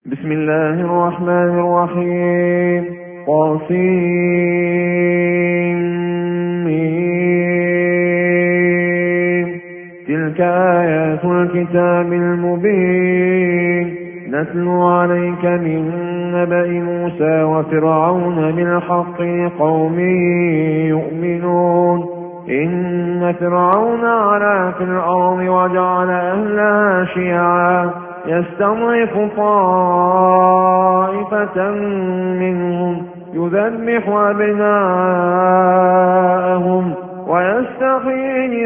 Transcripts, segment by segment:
بسم الله الرحمن الرحيم. طاسيم. تلك آيات الكتاب المبين نتلو عليك من نبأ موسى وفرعون بالحق لقوم يؤمنون. إن فرعون علا في الأرض وجعل أهلها شيعا يستضعف طائفة منهم يذبح أبناءهم ويستحيي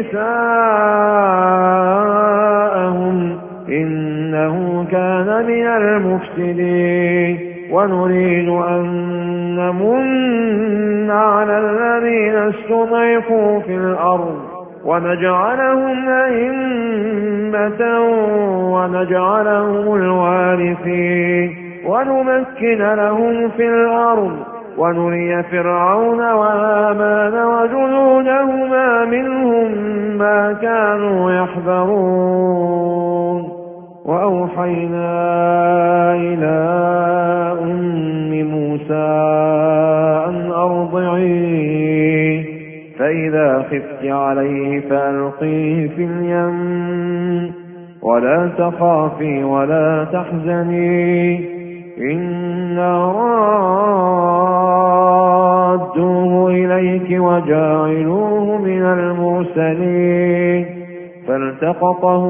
نساءهم إنه كان من المفسدين. ونريد أن نمن على الذين استضعفوا في الأرض ونجعلهم أئمة ونجعلهم الوارثين ونمكن لهم في الأرض ونري فرعون وهامان وجنودهما منهم ما كانوا يحذرون. وأوحينا إلى أم موسى أن أرضعيه فإذا خفت عليه فألقيه في اليم ولا تخافي ولا تحزني إنا رادوه إليك وجاعلوه من المرسلين. فالتقطه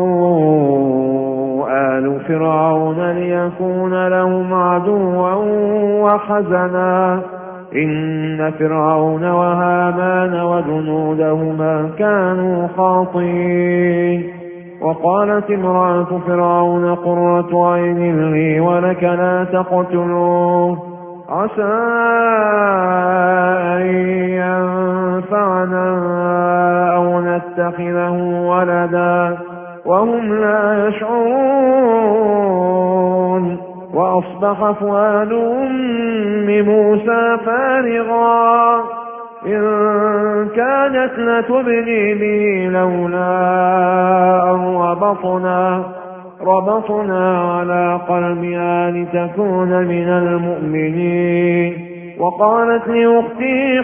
آل فرعون ليكون لهم عدوا وحزنا إن فرعون وهامان وجنودهما كانوا خاطئين. وقالت امرأة فرعون قرة عين لي ولك لا تقتلوه عسى أن ينفعنا أو نتخذه ولدا وهم لا يشعرون. وأصبح فؤاد أم موسى فارغا إن كانت لتبدي به لولا أن ربطنا على قلبها لتكون من المؤمنين. وقالت لأختي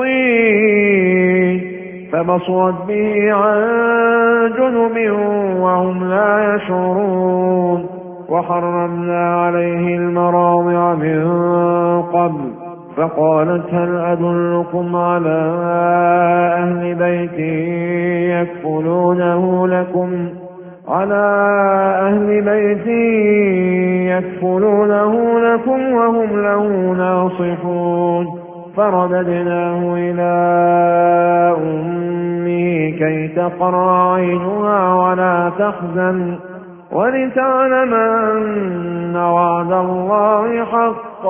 قصيه فبصرت به عن جنب وهم لا يشعرون. وحرمنا عليه المراضع من قبل فقالت هل أدلكم على أهل بيت يكفلونه لكم وهم له ناصحون. فرددناه إلى أمه كي تقر عينها ولا تحزن ولتعلم أن وعد الله حق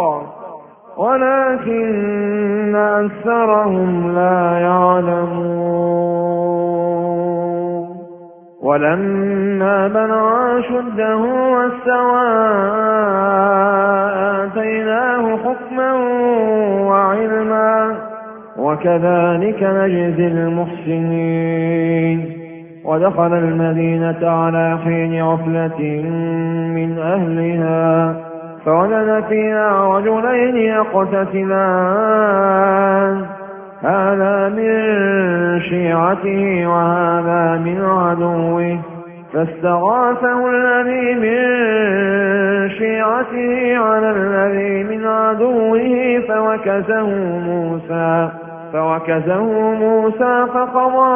ولكن أكثرهم لا يعلمون. ولما بلغ أشده واستوى آتيناه حكما وعلما وكذلك نجزي المحسنين. ودخل المدينة على حين غفلة من أهلها فوجد فيها رجلين يقتتلان هذا من شيعته وهذا من عدوه فاستغاثه الذي من شيعته على الذي من عدوه فوكزه موسى فقضى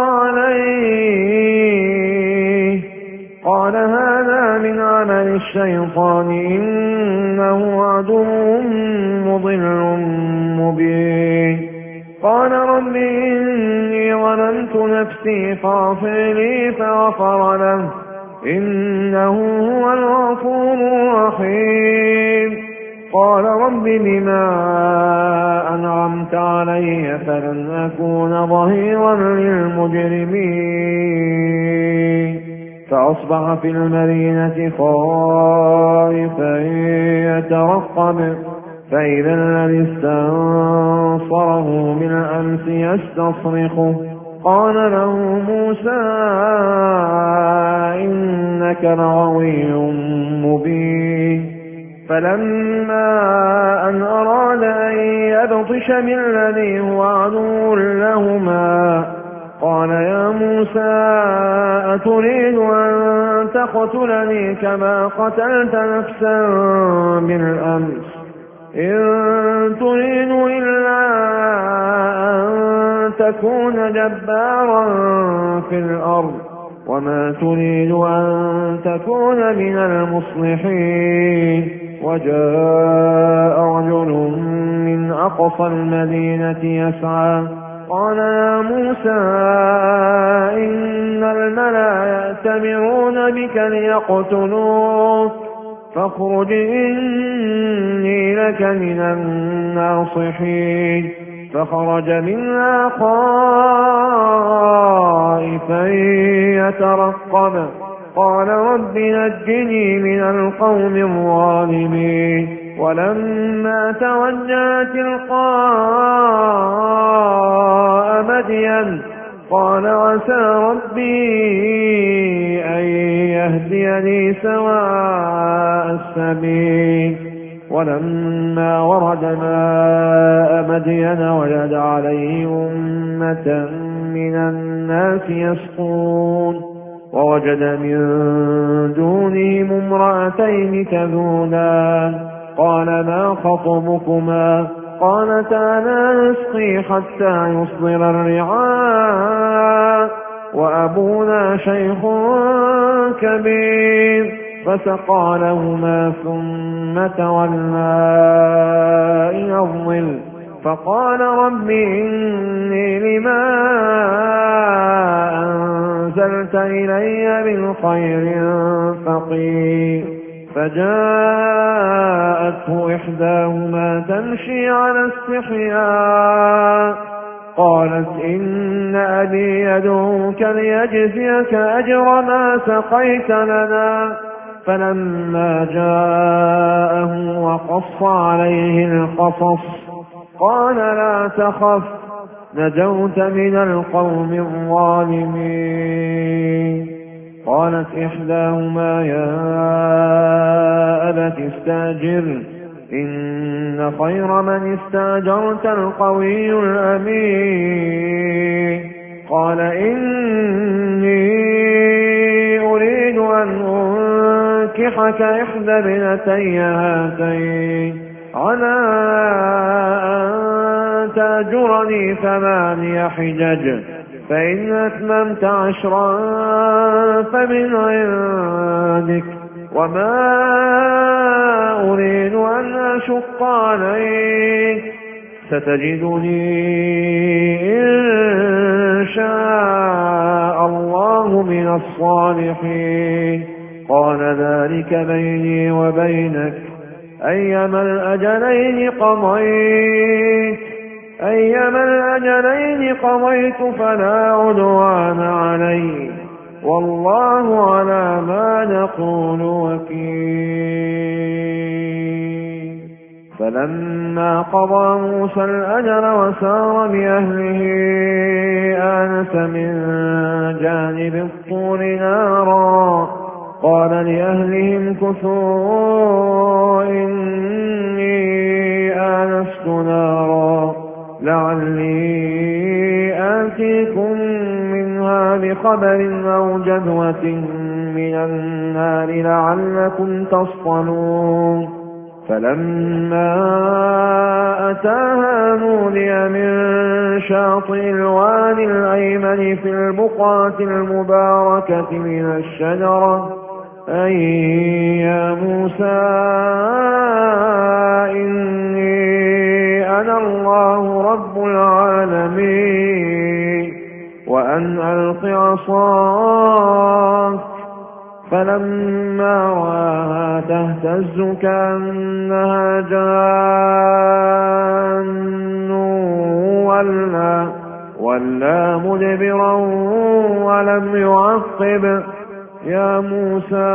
عليه قال هذا من عمل الشيطان إنه عدو مضل مبين. قال رب إني ظلمت نفسي فاغفر لي فغفر له إنه هو الغفور الرحيم. قال رب بما أنعمت علي فلن أكون ظهيرا للمجرمين. فأصبح في المدينة خائفا يترقب فإذا الذي استنصره بالأمس يستصرخه قال له موسى إنك لغوي مبين. فلما أن أراد أن يبطش بالذي هو عدو لهما قال يا موسى أتريد أن تقتلني كما قتلت نفسا بالأمس إن تريد إلا أن تكون جبارا في الأرض وما تريد أن تكون من المصلحين وجاء رجل من أقصى المدينة يسعى قال يا موسى إن الملأ يأتمرون بك ليقتلوك فاخرج إني لك من الناصحين فخرج منها خائفا يترقب قال رب نجني من القوم الظالمين ولما توجه تلقاء مدين قال عسى ربي أن يهديني سواء السبيل ولما ورد ماء مدين وجد عليه أمة من الناس يسقون ووجد من دونهم امرأتين تذودان قال ما خطبكما قالتا لا نسقي حتى يصدر الرعاء وأبونا شيخ كبير فسقى لهما ثم تولى إلى الظل فقال رب إني لما أنزلت إلي من خير فقير فجاءته إحداهما تمشي على استحياء قالت إن أبي يدعوك ليجزيك أجر ما سقيت لنا فلما جاءه وقص عليه القصص قال لا تخف نجوت من القوم الظالمين قالت إحداهما يا أبت استأجر إن خير من استأجرت القوي الأمين قال إني أريد أن أنكحك إحدى ابنتي هاتين على أن تأجرني 8 حجج فإن أتممت 10 فمن عندك وما أريد أن أشق عليك ستجدني إن شاء الله من الصالحين قال ذلك بيني وبينك أيما الأجلين قضيت فلا عدوان علي والله على ما نقول وكيل فلما قضى موسى الأجل وسار بأهله آنس من جانب الطور نارا قال لأهلهم كثوا إني آنست نارا لعلي آتيكم منها بخبر أو جذوة من النار لعلكم تصطلون فلما أتاها نودي من شاطئ الوادي الأيمن في البقعة المباركة من الشجرة أي يا موسى إني أنا الله رب العالمين وأن ألق عصاك فلما رآها تهتز كأنها جان ولا مدبرا ولم يعقب يا موسى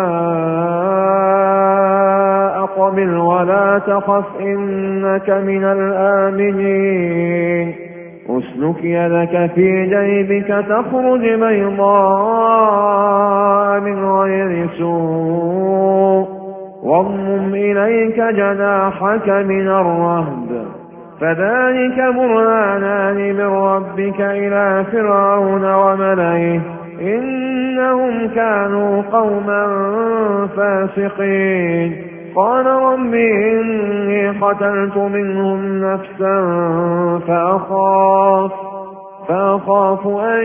أقبل ولا تخف إنك من الآمنين اسلك يدك في جيبك تخرج بيضاء من غير سوء واضمم إليك جناحك من الرهب فذلك برهانان من ربك إلى فرعون وملئه إنهم كانوا قوما فاسقين قال رب إني قتلت منهم نفسا فأخاف أن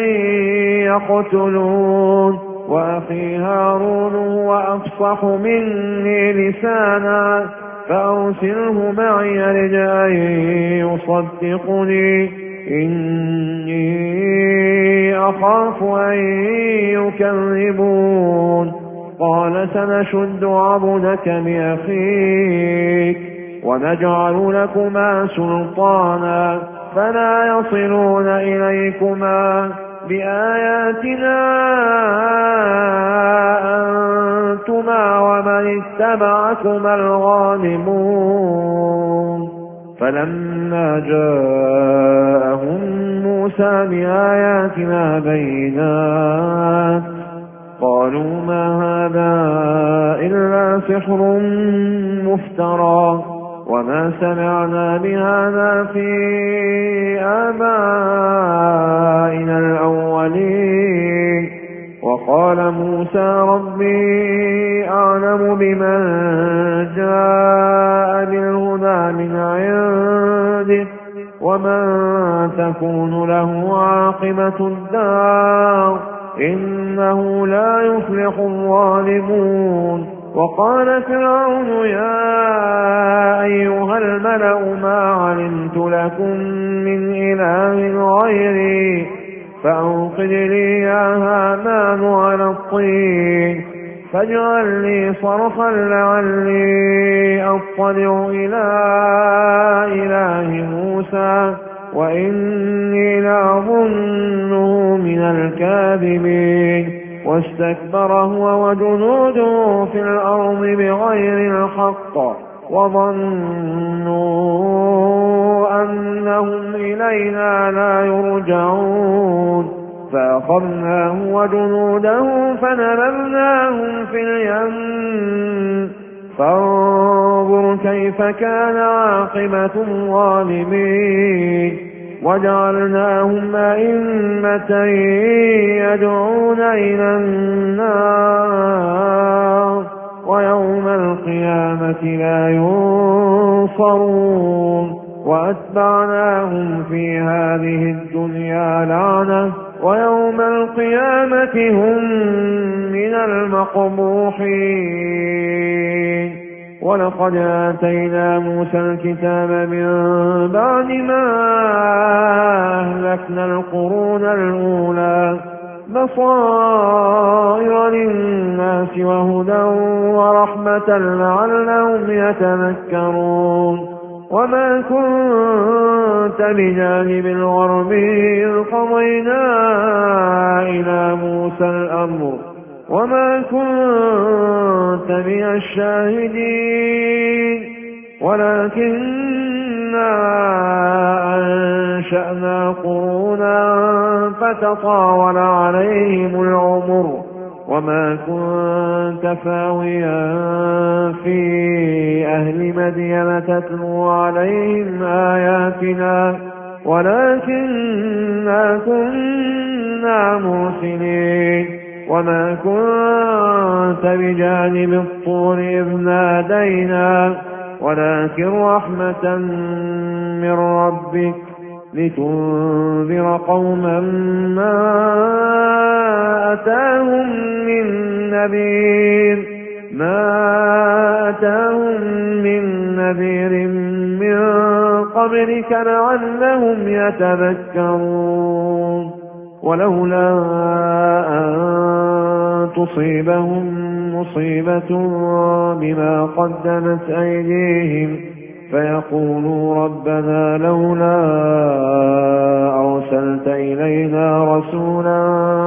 يقتلون وأخي هارون هو أفصح مني لسانا فأرسله معي رد أن يصدقني إني أخاف أن يكذبون قال سنشد عضدك بأخيك ونجعل لكما سلطانا فلا يصلون إليكما بآياتنا أنتما ومن اتبعكما الغالبون فلما جاءهم موسى بآياتنا بينات قالوا ما هذا إلا سحر مفترى وما سمعنا بهذا في آبائنا الأولين وقال موسى ربي أعلم بمن جاء بالهدى من عنده ومن تكون له عاقبة الدار إنه لا يفلح الظالمون وقال فرعون يا أيها الملأ ما علمت لكم من إله غيري فأوقد لي يا هامان على الطين فاجعل لي صرحا لعلي أطلع إلى إله موسى وإني لأظنه من الكاذبين واستكبر هو وجنوده في الأرض بغير الحق وظنوا أنهم إلينا لا يرجعون فأخذناه وجنوده فنبذناهم في اليم فانظر كيف كان عاقبة الظالمين وجعلناهم أئمة يدعون إلى النار ويوم القيامة لا ينصرون وأتبعناهم في هذه الدنيا لعنة ويوم القيامة هم من المقبوحين ولقد آتينا موسى الكتاب من بعد ما أهلكنا القرون الأولى بصائر للناس وهدى ورحمة لعلهم يتذكرون وما كنت بجانب الغرب إذ قضينا إلى موسى الأمر وما كنت من الشاهدين ولكننا أنشأنا قرونا فتطاول عليهم العمر وما كنت ثاويا في أهل مدين تتلو عليهم آياتنا ولكننا كنا مرسلين وما كنت بجانب الطور إذ نادينا ولكن رحمة من ربك لتنذر قوما ما أتاهم من نذير من قبلك لعلهم يتذكرون ولولا أن تصيبهم مصيبة بما قدمت أيديهم فيقولوا ربنا لولا أرسلت إلينا رسولا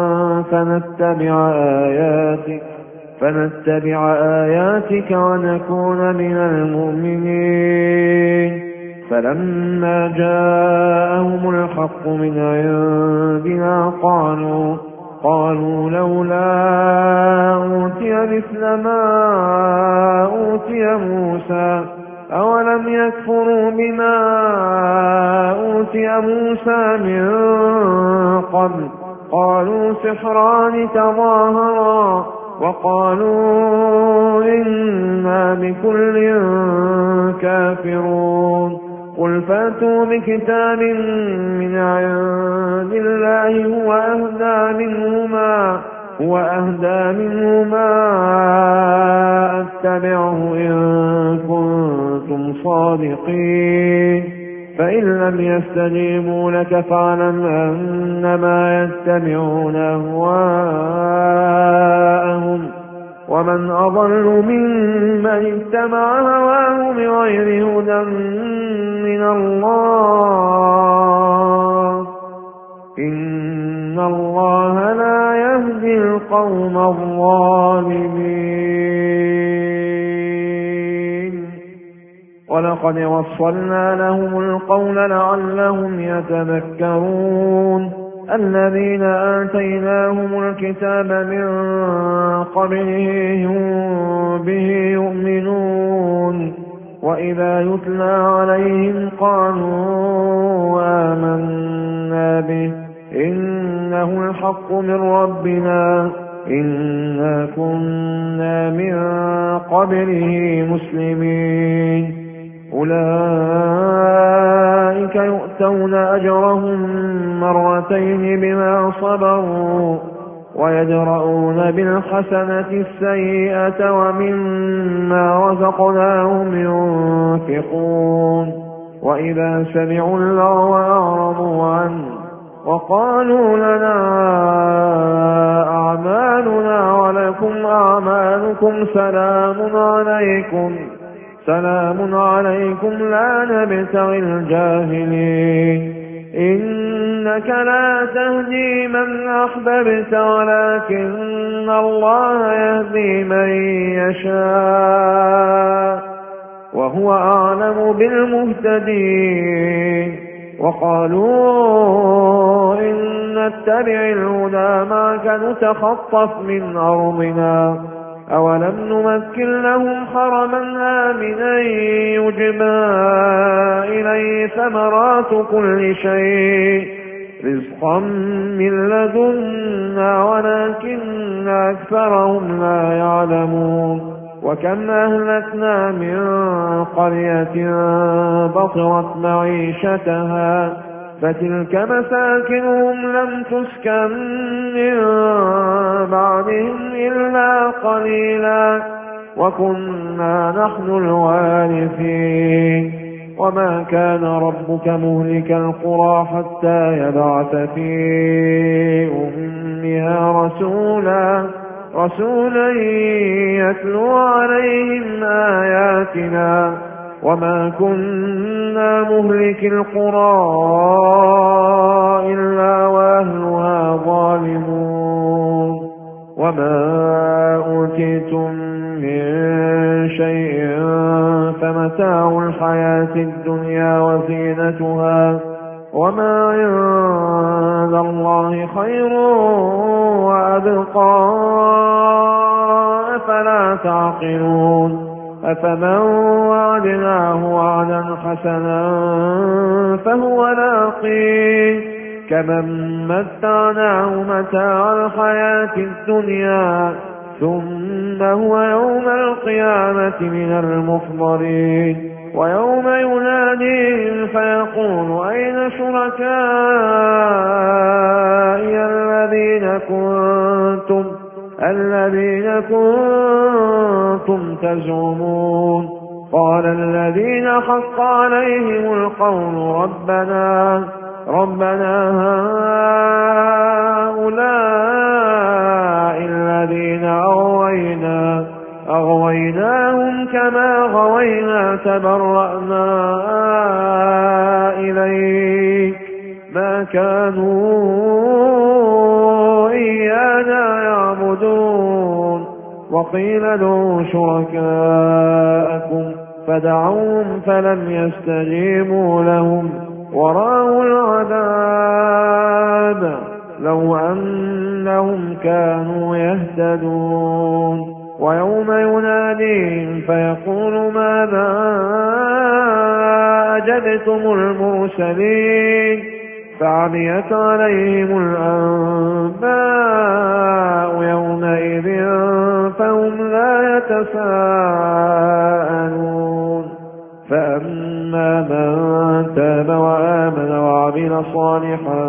فنتبع آياتك ونكون من المؤمنين فلما جاءهم الحق من عندنا قالوا لولا أوتي مثل ما أوتي موسى أولم يكفروا بما أوتي موسى من قبل قالوا سحران تظاهرا وقالوا إنا بكل كافرون قل فاتوا بكتاب من عند الله هو أهدى منهما أتبعه إن كنتم صادقين فإن لم يستجيبوا لك فاعلم أنما يتبعون أهواءهم ومن أضل ممن اتبع هواه بغير هدى من الله إن الله لا يهدي القوم الظالمين ولقد وصلنا لهم القول لعلهم يتذكرون الذين آتيناهم الكتاب من قبله هم به يؤمنون وإذا يتلى عليهم قالوا آمنا به إنه الحق من ربنا إنا كنا من قبله مسلمين أولئك يؤتون أجرهم مرتين بما صبروا ويدرؤون بالحسنة السيئة ومما رزقناهم ينفقون وإذا سمعوا اللغو أعرضوا عنه وقالوا لنا أعمالنا ولكم أعمالكم سلام عليكم لا نبتغي الجاهلين إنك لا تهدي من أحببت ولكن الله يهدي من يشاء وهو أعلم بالمهتدين وقالوا إن نتبع الهدى معك نتخطف من أرضنا أولم نمكن لهم حرما آمنا يجبى إليه ثمرات كل شيء رزقا من لدنا ولكن أكثرهم لا يعلمون وكم أهلكنا من قرية بطرت معيشتها فتلك مساكنهم لم تسكن من بعدهم إلا قليلا وكنا نحن الوارثين وما كان ربك مهلك القرى حتى يبعث في أمها رسولا يتلو عليهم آياتنا وما كنا مهلك القرى إلا وأهلها ظالمون وما أوتيتم من شيء فمتاع الحياة الدنيا وزينتها وما عند الله خير وأبقى أفلا تعقلون أفمن وعدناه وعدا حسنا فهو لاقيه كمن متعناه متاع الحياة الدنيا ثم هو يوم القيامة من المحضرين ويوم يناديهم فيقول أين شركائي الذين كنتم تزعمون قال الذين حق عليهم القول ربنا هؤلاء الذين أغويناهم كما غوينا تبرأنا إليك ما كانوا إيانا يعبدون وقيل ادعوا شركاءكم فدعوهم فلم يستجيبوا لهم ورأوا العذاب لو أنهم كانوا يهتدون ويوم يناديهم فيقول ماذا أجبتم المرسلين فعميت عليهم الأنباء يومئذ فهم لا يتساءلون فأما من تاب وآمن وعمل صالحا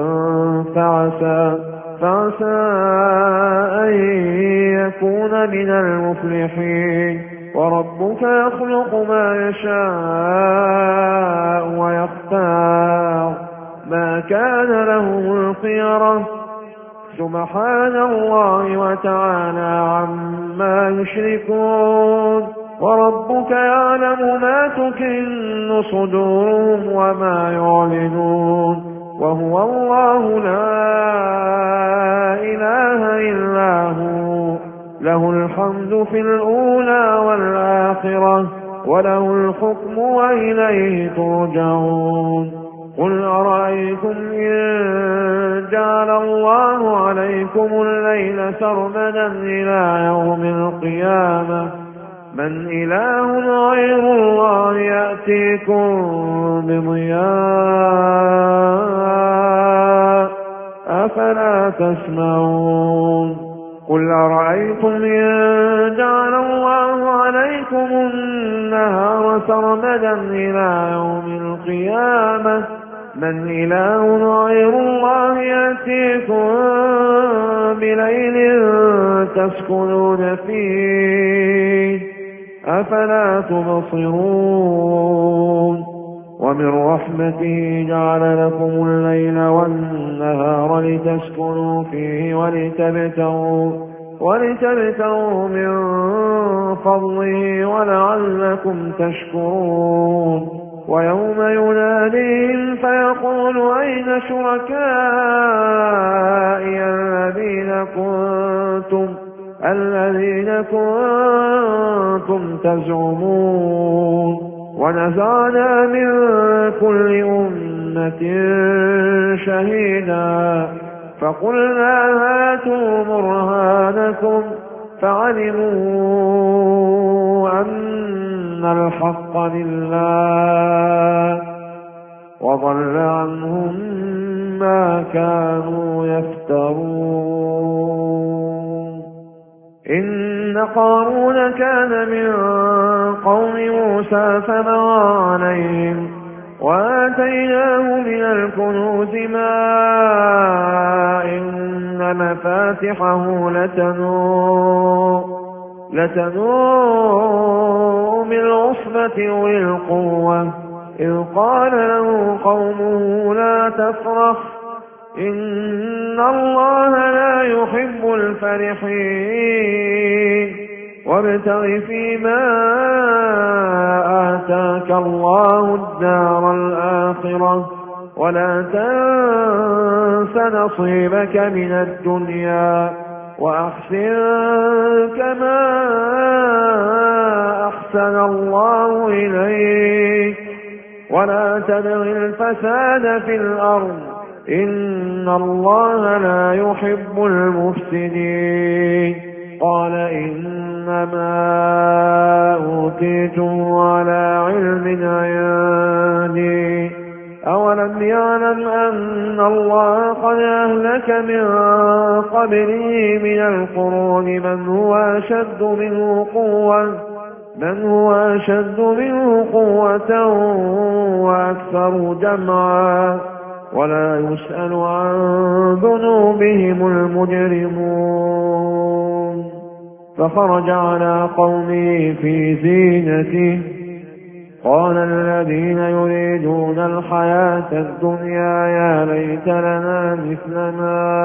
فعسى أن يكون من المفلحين وربك يخلق ما يشاء ويختار ما كان لهم الخيرة سبحان الله وتعالى عما يشركون وربك يعلم ما تكن صدورهم وما يعلنون وهو الله لا إله إلا هو له الحمد في الأولى والآخرة وله الحكم وإليه ترجعون قل أرأيتم إن جعل الله عليكم الليل سرمدا إلى يوم القيامة من إله غير الله يأتيكم بضياء أفلا تسمعون قل أرأيتم إن جعل الله عليكم النهار سرمدا إلى يوم القيامة من إله غير الله يأتيكم بليل تسكنون فيه أفلا تبصرون ومن رحمته جعل لكم الليل والنهار لتسكنوا فيه ولتبتغوا من فضله ولعلكم تشكرون ويوم يناديهم فيقول أين شركائي الذين كنتم تزعمون ونزعنا من كل أمة شهيدا فقلنا هاتوا برهانكم فعلموا أن الحق لله وضل عنهم ما كانوا يفترون إن قارون كان من قوم موسى فبغى عليهم وآتيناه من الكنوز ما إن مفاتحه لتنوء بالعصبة أولي القوة إذ قال له قومه لا تفرح إن الله لا يحب الفرحين وابتغ فيما آتاك الله الدار الآخرة ولا تنس نصيبك من الدنيا وأحسن كما أحسن الله إليك ولا تبغ الفساد في الأرض إن الله لا يحب المفسدين قال إنما أوتيته على علم عندي أولم يعلم أن الله قد أهلك من قبله من القرون من هو أشد منه قوة وأكثر جمعا ولا يسأل عن ذنوبهم المجرمون فخرج على قومه في زينته قال الذين يريدون الحياة الدنيا يا ليت لنا مثل ما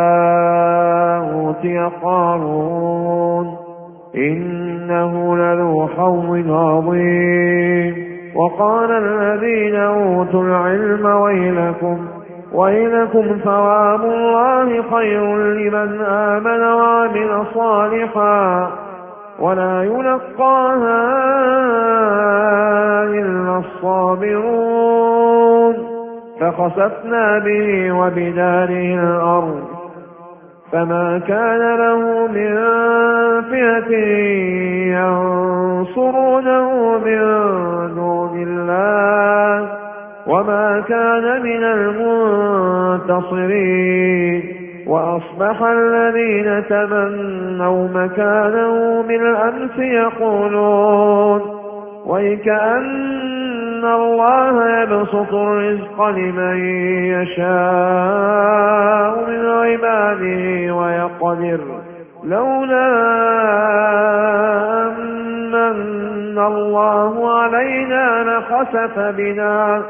أوتي قارون إنه لذو حظ عظيم وقال الذين أوتوا العلم ويلكم ثواب الله خير لمن آمن وعمل صالحا ولا يلقاها إلا الصابرون فخسفنا به وبداره الأرض فما كان له من فئة ينصرونه من دون الله وما كان من المنتصرين. وأصبح الذين تمنوا مكانه بالأمس يقولون ويكأن الله يبسط الرزق لمن يشاء من عباده ويقدر لولا أمن الله علينا لخسف بنا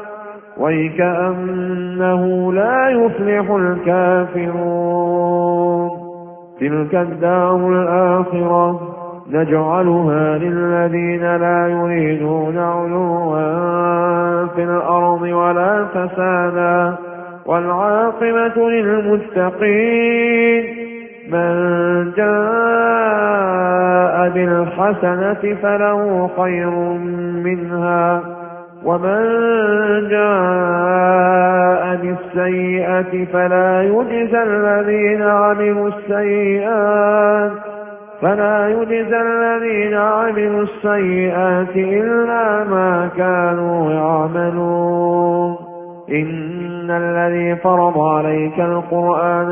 ويكأنه لا يفلح الكافرون. تلك الدار الآخرة نجعلها للذين لا يريدون علوا في الأرض ولا فسادا والعاقبة للمتقين. من جاء بالحسنة فله خير منها ومن جاء بالسيئة فلا يجزى الذين عملوا السيئات إلا ما كانوا يعملون. إن الذي فرض عليك القرآن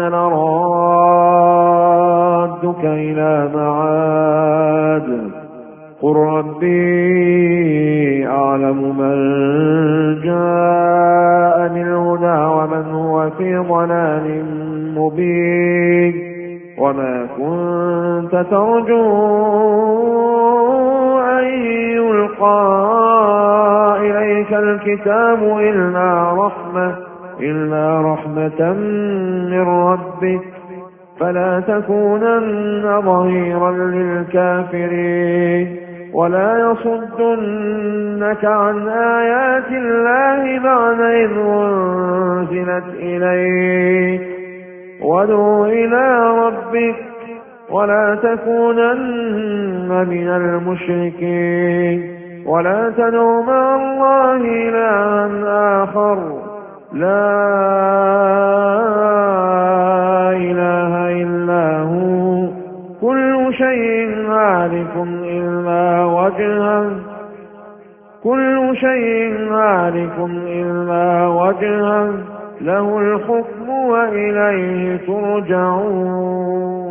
لرادك إلى معاد قل ربي أعلم من جاء بالهدى ومن هو في ضلال مبين. وما كنت ترجو أن يلقى إليك الكتاب إلا رحمة من ربك فلا تكونن ظهيرا للكافرين ولا يصدنك عن آيات الله بعد إذ أنزلت إليك. وادع إلى ربك ولا تكونن من المشركين ولا تدع مع الله إلها آخر لا إله إلا هو كل شيء هالك إلا وجهه له الحكم وإليه ترجعون.